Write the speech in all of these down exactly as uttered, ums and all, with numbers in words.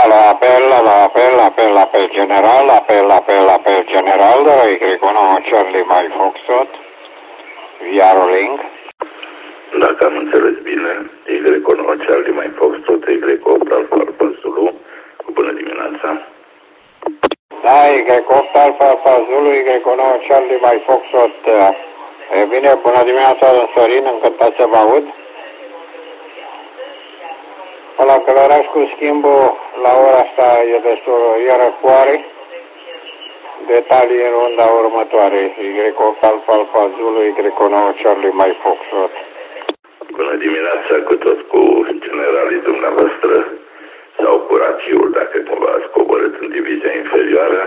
Alo, apel, alo, apel, apel, apel general, apel, apel, apel general, Y unu Charlie Mike Foxtrot, via rolling. Dacă am înțeles bine, Y unu Charlie Mike Foxtrot, Y opt Alfa Alfa Zulu, cu bună dimineața. Da, Y opt Alfa Alfa Zulu, Y unu Charlie Mike Foxtrot. E bine, bună dimineața, Sorin, încântat să vă aud. La Călăraș cu schimbul la ora asta e destul, e răcoare. Detalii în runda următoare. Y opt Alfa Alfa Zulu, Y unu Charlie Mike Foxtrot. Bună dimineața cu tot cu generalii dumneavoastră sau cu rațiul dacă cumva ați coborât în divizia inferioară.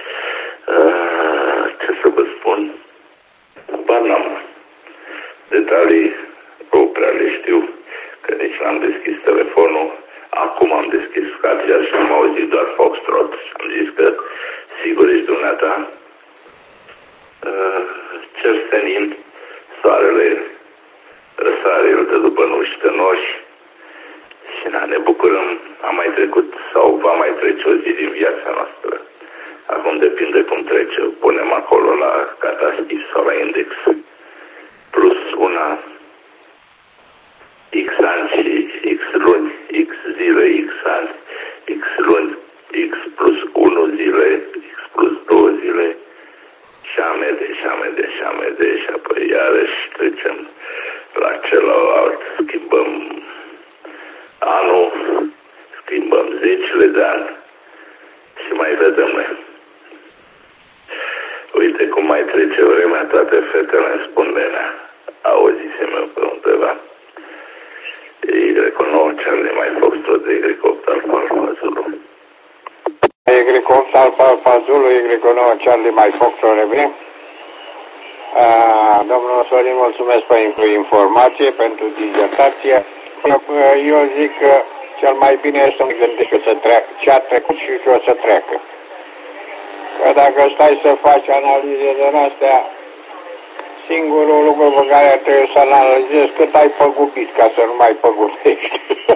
Uh, ce să vă spun? Ba n-am. Detalii nu prea le știu, că nici n-am deschis telefonul. Acum am deschis scația și am auzit doar Foxtrot. Am zis că sigur ești dumneata. Uh, cer senin, soarele răsare, îl dă după nuși tănoși și na, ne bucurăm. Am mai trecut sau va mai trece o zi din viața noastră. Acum depinde cum trece. Punem acolo la catastif sau la index plus una X ani și X luni, X zile, X ani, X luni, X plus unu zile, X plus două zile și amede, și amede, și amede și apoi iarăși trecem la celălalt, schimbăm anul, schimbăm zecile de ani și mai vedem noi. Uite cum mai trece vremea, toate fetele îmi spun nenea, auzisem eu pe undeva. Y unu Charlie Mike Foxtrot, Y opt Alfa Alfa Zulu. Y opt Alfa Alfa Zulu, Y unu Charlie Mike Foxtrot, e bine? Domnul Sorin, mulțumesc pentru informație, pentru dizertație. Eu zic că cel mai bine este să ne gândești să treacă, ce a trecut și ce o să treacă. Că dacă stai să faci analize de astea, singurul lucru pe care trebuie să analizezi cât ai păgubit ca să nu mai păgubești.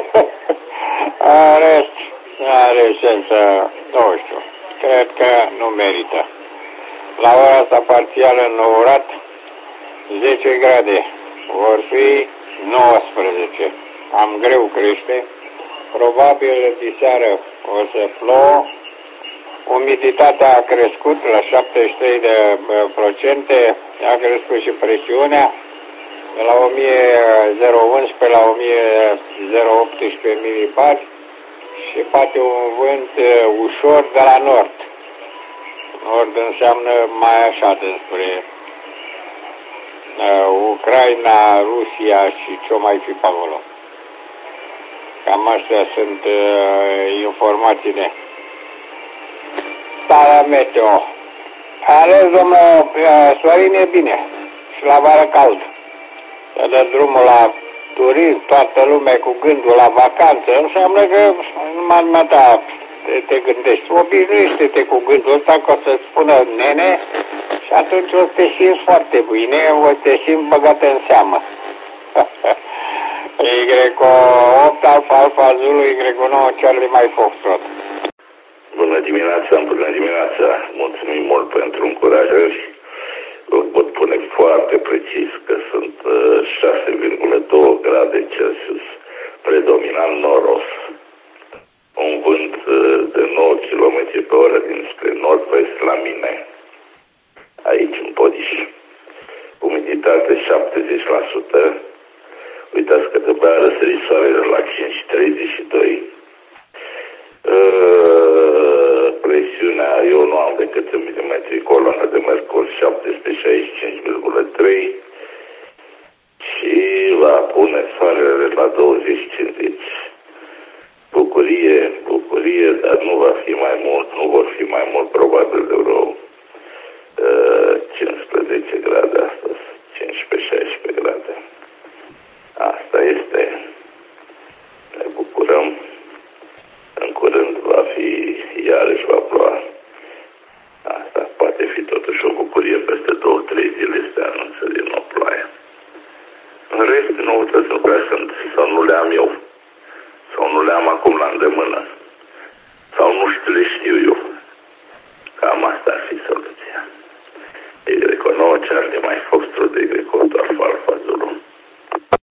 Are, are sens, nu știu, cred că nu merită. La ora asta parțial înourat, zece grade, vor fi nouăsprezece. Am greu crește, probabil diseară o să plouă. Umiditatea a crescut la șaptezeci și trei de procente, a crescut și presiunea de la o mie unsprezece la o mie optsprezece milibar și poate un vânt ușor de la nord. Nord înseamnă mai așa despre uh, Ucraina, Rusia și ce mai fi pe acolo. Cam astea sunt uh, informațiile. Starea meteo. Ales, domnul Sorin, e bine. Și la vară cald. Să dă drumul la turism, toată lumea cu gândul la vacanță. Înseamnă că numai numai te, te gândești. Obișnuiește-te cu gândul ăsta că o să-ți spună nene și atunci o să te simți foarte bine, o să te simți băgat în seamă. Y opt Alfa Alfa Zulu, Y unu Charlie Mike Foxtrot. Bună dimineața, bună dimineața, mulțumim mult pentru încurajări. Vă pot pune foarte precis că sunt șase virgulă doi grade Celsius, predominant noros. Un vânt de nouă kilometri pe oră dinspre nord-vest la mine, aici în Podiș. Umiditate șaptezeci la sută. Uitați că trebuia răsări soarele la cinci treizeci și doi. Uh, presiunea, eu nu am decât în milimetri coloană de mercur, șaptesprezece șaizeci și cinci virgulă trei și va pune soarele la douăzeci cincizeci. Bucurie, bucurie, dar nu va fi mai mult, nu vor fi mai mult, probabil de vreo uh, cincisprezece grade astăzi, cincisprezece șaisprezece grade. Asta este, ne bucurăm. În curând va fi, iarăși va ploua. Asta poate fi totuși o bucurie peste două, trei zile să anunță din nou ploaie. În rest, noutăți nu prea sunt, sau nu le am eu, sau nu le am acum la îndemână.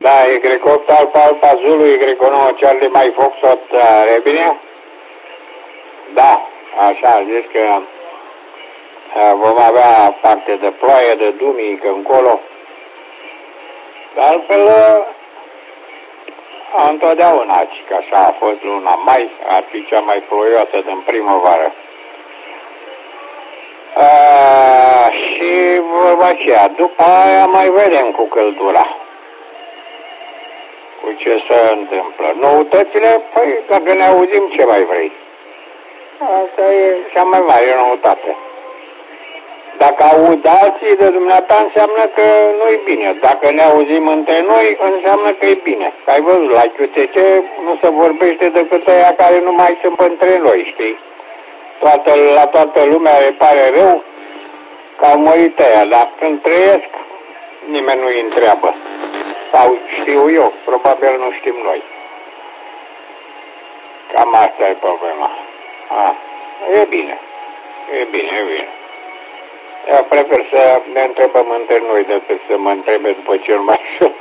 Da, Y opt Alfa Alfa Zulu, Y nouă Charlie Mike Foxtrot, Rebine? Da, așa, zici că vom avea parte de ploaie, de duminică încolo. De altfel, întotdeauna, că așa a fost luna mai, ar fi cea mai ploioasă din primăvară. A, și vorba aceea, după aia mai vedem cu căldura. Cu ce se întâmplă. Noutățile, păi, dacă ne auzim, ce mai vrei? Asta e cea mai mare noutate. Dacă aud alții de dumneata, înseamnă că nu-i bine. Dacă ne auzim între noi, înseamnă că e bine. Că ai văzut, la Q T C nu se vorbește decât aia care nu mai sunt între noi, știi? Toată, la toată lumea le pare rău că au murit aia, dar când trăiesc, nimeni nu-i întreabă. Sau știu eu, probabil nu știm noi. Cam asta e problema. A, e bine. E bine, e bine. Eu prefer să ne întrebăm între noi decât să mă întrebe după ce nu mai șut.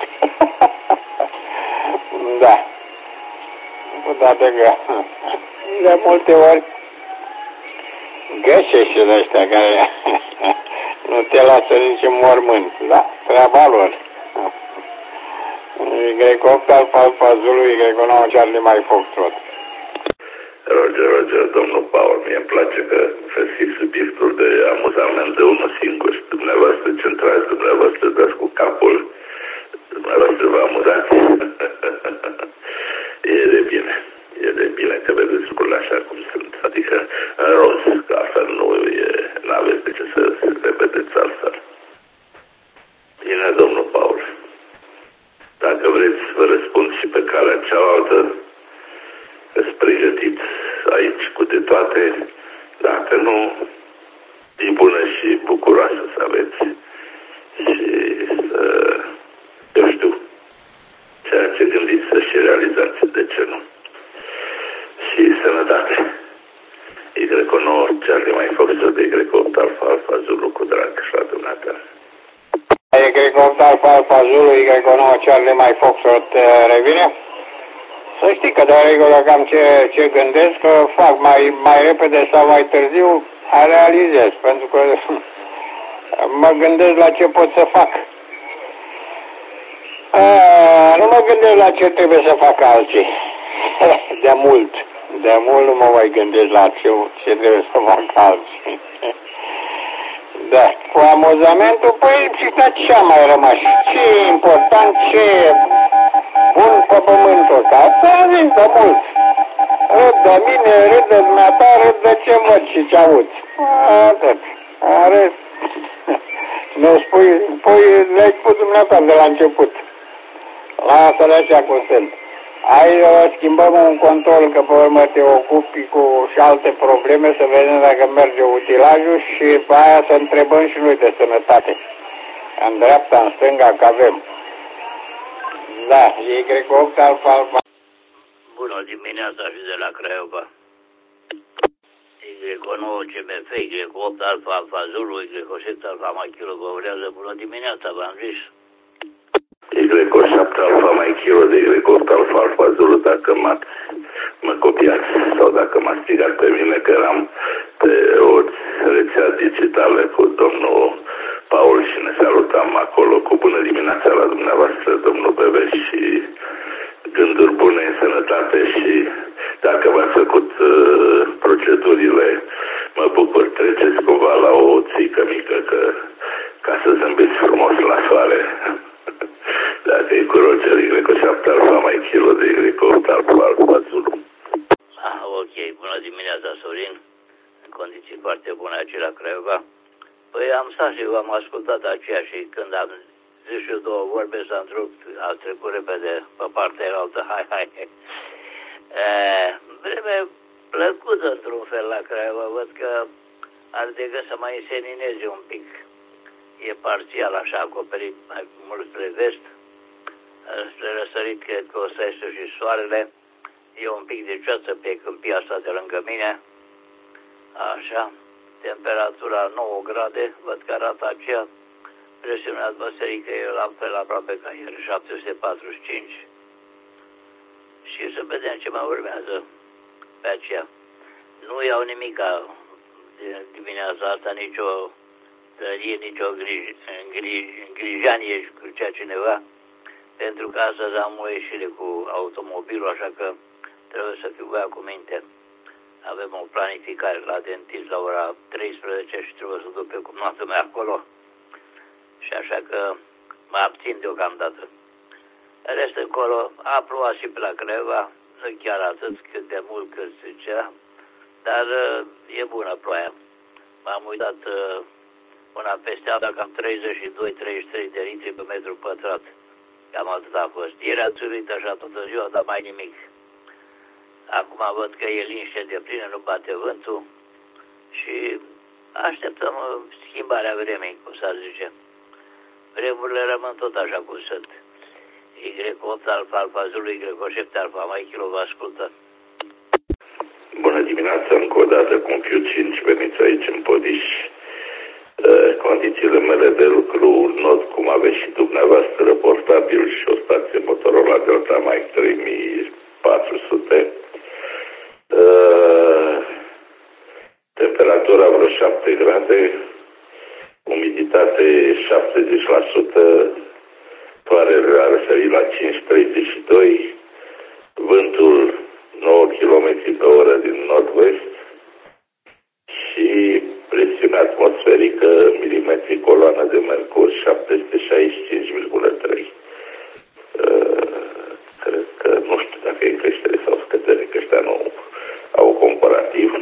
Da. Cu toate că de multe ori găsești de ăștia care nu te lasă nici în mormânt. Da, treaba lor. Y opt Alfa Alfa Zulu, Y nouă Charlie Mike Foxtrot. Roger, Roger, domnul Paul, mie îmi place că găsiți subiectul de amuzament de unul singur și dumneavoastră centrați, dumneavoastră dați cu capul, dumneavoastră vă amuzați. E de bine, e de bine că vedeți lucrurile așa cum sunt, adică în rost, că altfel nu e, n-aveți de ce să le vedeți altfel. Bine, domnul Paul, dacă vreți vă răspund și pe calea cealaltă, să-ți pregătiți aici cu de toate, dacă nu, e bună și bucuroasă să aveți și să, eu știu, ceea ce gândiți să și realizați, de ce nu? Și sănătate. Y nouă Charlie Mike Foxtrot, Y opt Alfa Alfa Zulu cu drag și la dumneata. Y opt Alfa Alfa Zulu, Y nouă Charlie Mike Foxtrot, revine? Să știi că de regulă cam ce, ce gândesc, că fac mai, mai repede sau mai târziu, realizez, pentru că mă gândesc la ce pot să fac. A, nu mă gândesc la ce trebuie să fac alții. De mult, de mult nu mă mai gândesc la ce, ce trebuie să fac alții. Da, cu amuzamentul, păi, ce a mai rămas? Ce e important, ce e bun pe pământul ăsta? Asta a zis de mult. Râd de mine, râd de dumneata, râd de ce văd și ce aud. Atât. Are... Nu spui, păi, le-ai spus dumneata de la început. Lasă-le așa cum sunt. Hai, schimbăm un control, că pe urmă te ocupi cu și alte probleme, să vedem dacă merge utilajul și pe aia să întrebăm și noi de sănătate. În dreapta, în stânga, că avem. Da, Y opt Alfa Alfa. Bună dimineața și de la Craiova. Y nouă C M F, Y opt Alfa Alfa Zulu, Y șapte Alfa Machilo Govrează. Bună dimineața, v-am zis. Y șapte Alfa Machilo de Y opt Alfa Alfa Zulu, dacă m-ați mă copiați sau dacă m-ați strigat pe mine că eram pe o rețea digitală cu domnul Paul și ne salutam acolo cu bună dimineața la dumneavoastră, domnul Bebe, și gânduri bune în sănătate și dacă v-ați făcut uh, procedurile, mă bucur, treceți cumva la o țică mică că, ca să zâmbiți frumos la soare. Dacă e cu Roger, Y șapte Alfa Machilo de Y opt Alfa Alfa Zulu. Ah, ok, bună dimineața, Sorin. În condiții foarte bune aici la Craiova. Păi am stat și v-am ascultat aceea și când am zis și eu două vorbe s-a întrerupt, a trecut repede pe partea altă, hai, hai. E, vreme plăcută într-un fel la Craiova, văd că ar de gând să mai însenineze un pic. E parțial așa acoperit mai mult spre vest, spre răsărit cred că o să iasă și soarele. E un pic de ceață pe câmpia asta de lângă mine. Așa, temperatura nouă grade, văd că arată aceea. presiunea atmosferică e la fel aproape ca ieri, șapte sute patruzeci și cinci. Și să vedem ce mai urmează pe aceea. Nu iau nimica dimineața asta, nicio tărie, nicio grij, îngrij, îngrijanie cu cea cineva, pentru că astăzi am o ieșire cu automobilul, așa că trebuie să fiu băiat cu minte. Avem o planificare la dentist la ora treisprezece și trebuie să duc pe cumnatul meu acolo. Și așa că mă abțin deocamdată. Rest încolo, a plouat și pe la Craiova, nu chiar atât cât de mult cât zicea, dar e bună ploaia. M-am uitat una peste alta, cam treizeci și doi treizeci și trei de litri pe metru pătrat. Cam atât a fost. Ieri a țurit așa toată ziua, dar mai nimic. Acum văd că e liniște de plină, nu bate vântul și așteptăm schimbarea vremii, cum s-ar zice. Vremurile rămân tot așa cum sunt. Y opt alfa, alfa Zulu, Y șapte alfa, mai kilo vă ascultă. Bună dimineața, încă o dată, Compiu cinci, veniți aici în Podiș. Condițiile mele de lucru, not cum aveți și dumneavoastră, portabil și o stație Motorola Delta Mic trei mii patru sute. Temperatura vreo șapte grade, umiditate șaptezeci la sută, soarele a răsărit la cinci treizeci și doi, vântul nouă kilometri pe oră din nord-vest și presiunea atmosferică, milimetri coloană de mercur, șapte sute șaizeci și cinci virgulă trei. Cred că, nu știu dacă e creștere sau scădere, că ăștia nu au comparativ.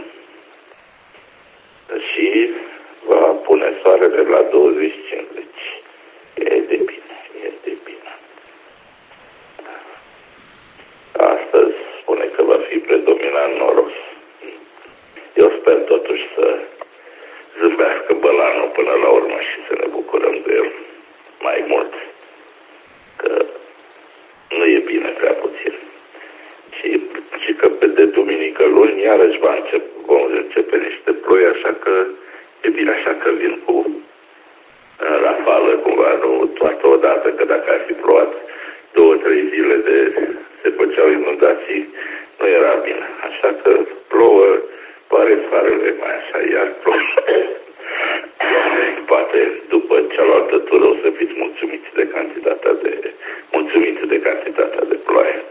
Și va pune soarele la douăzeci cincizeci. E de bine, e de bine. Astăzi spune că va fi predominant noros. Eu sper totuși să zâmbească bălanul până la urmă și să ne bucurăm de el mai mult. Că nu e bine prea puțin. Și, și că pe de duminică luni iarăși va începe, vom începe niște ploi, așa că e bine așa că vin cu rafală cumva, nu toată odată, că dacă ar fi plouat două, trei zile de se făceau inundații, nu era bine. Așa că plouă, pare soarele mai așa, iar plouă. Poate după cealaltă tură o să fiți mulțumiți de cantitatea de mulțumiți de cantitatea de ploaie.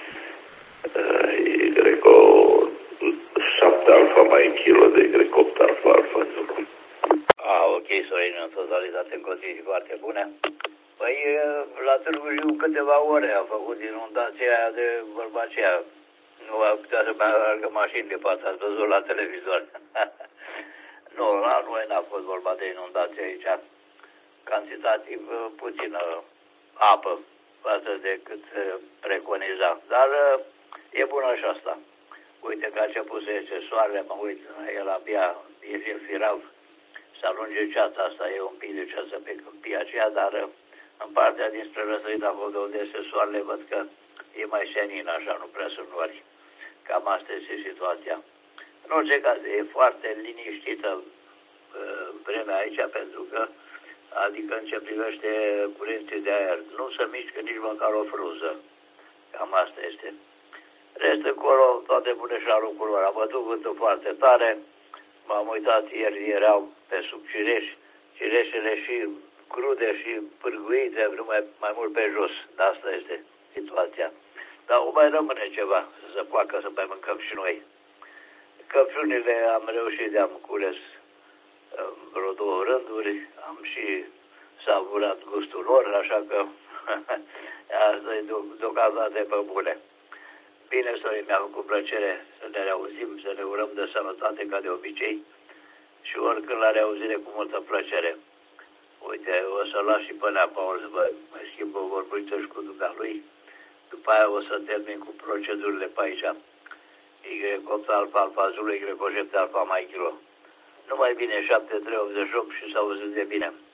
Y șapte alfa mai kilo de Y opt alfa alfa Zulu. Ah, ok, Sorin, în totalitate în condiții foarte bune. Păi, la Târgu Jiu câteva ore a făcut inundația aia de vorba aceea. Nu a putea să mai alergă mașinile pe asta, ați văzut la televizor. Nu, la noi n-a fost vorba de inundație aici. Cantitativ puțină apă față de cât preconiza. Dar e bună și asta. Uite că a început să iese soarele, mă uit, el abia e firav. Se alunge ceața asta, e un pic de ceață pe câmpia aceea, dar în partea dinspre răsărit, acolo de unde este soarele, văd că e mai senin, așa, nu prea sunt nori. Cam asta este situația. În orice caz, e foarte liniștită uh, vremea aici, pentru că, adică în ce privește curenții de aer, nu se mișcă nici măcar o frunză. Cam asta este. Rest încolo, toate bune și la locul lor. A bătut vântul foarte tare. M-am uitat ieri, erau pe sub cireși, cireșele și crude și pârguite, numai mai mult pe jos. Asta este situația. Dar o mai rămâne ceva, să se poacă să mai mâncăm și noi. Căpșunile am reușit de-am cules vreo două rânduri, am și savurat gustul lor, așa că asta e deocamdată pe bune. Bine, Sorin, mi-a făcut plăcere să ne reauzim, să ne urăm de sănătate ca de obicei și oricând la reauzire cu multă plăcere. Uite, o să las și pe Nea Paul să vă mai schimb o vorbiță și cu dumnealui. După aia o să termin cu procedurile pe aici. Y opt alfa alfa Zulu, Y șapte alfa mai kilo. Numai bine, șapte trei optzeci și opt și să auziți de bine.